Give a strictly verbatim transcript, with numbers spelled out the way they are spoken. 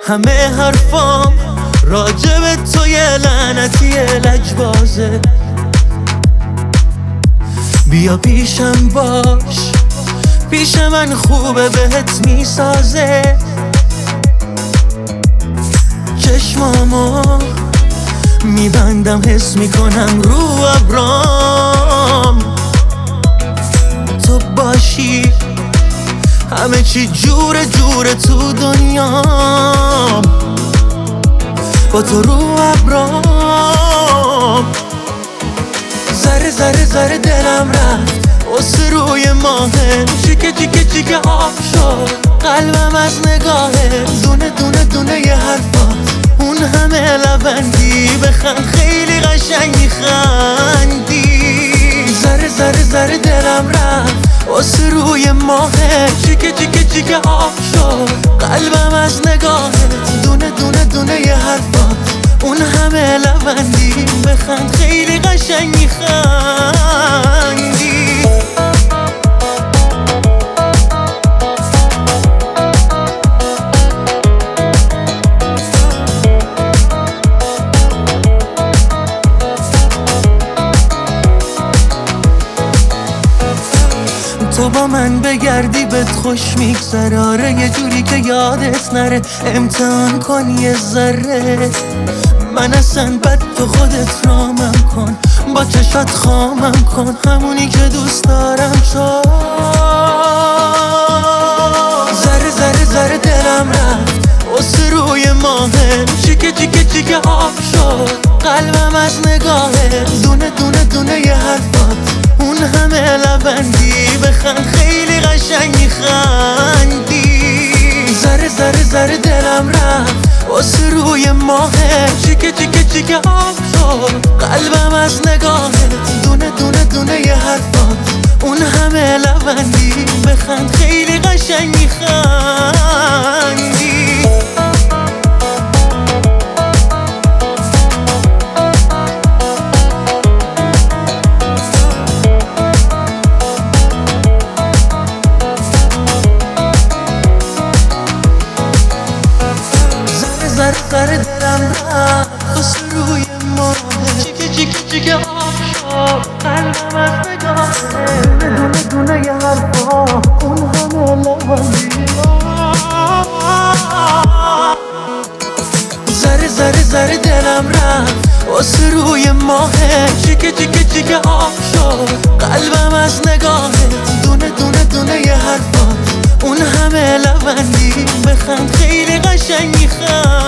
همه حرفام راجب تو یه لعنتی لجبازه. بیا پیشم باش، پیش من خوبه بهت میسازه. چشمامو میبندم حس میکنم رو ابرام، تو باشی همه چی جوره جوره تو دنیام، با تو رو ابرام. ذره ذره ذره دلم رفت واسه روی ماهه، چیکه چیکه چیکه آب شد قلبم از نگاهه. دونه دونه دونه یه حرفات اون همه لبندی، بخند خیلی قشنگ میخندی. ذره ذره ذره دلم رفت واسه روی ماهه، چیکه چیکه چیکه آب شد قلبم از نگاهت. دونه دونه دونه یه حرفات اون همه لبندی، بخند خیلی قشنگ میخندی. تو با من بگردی بهت خوش میگذره، آره یه جوری که یادت نره. امتحان کن یه ذره من اصلا بد، تو خودت رامم کن، با چشات خامم کن، همونی که دوست دارم تو. ذره ذره ذره دلم رفت واسه روی ماهه، چیکه چیکه چیکه آب شد قلبم از نگاهه. دونه دونه دونه یه حرفات اون همه لبندی، بخند خیلی قشنگ میخندی. ذره ذره ذره دلم رفت واسه روی ماهه، چیکه چیکه چیکه آب شد قلبم از نگاهت. دونه دونه دونه یه حرفات اون همه لبندی، بخند خیلی قشنگ میخندی. ذره ذره دلم رفت واسه روی ماهه، چیکه چیکه چیکه آب شد قلبم از نگاهه. دونه دونه یه حرفا اون همه لبندی. ذره ذره ذره دلم رفت واسه روی ماهه، چیکه چیکه چیکه آب شد قلبم از نگاهت. دونه دونه دونه یه حرفا اون همه لبندی، بخند خیلی قشنگ میخند.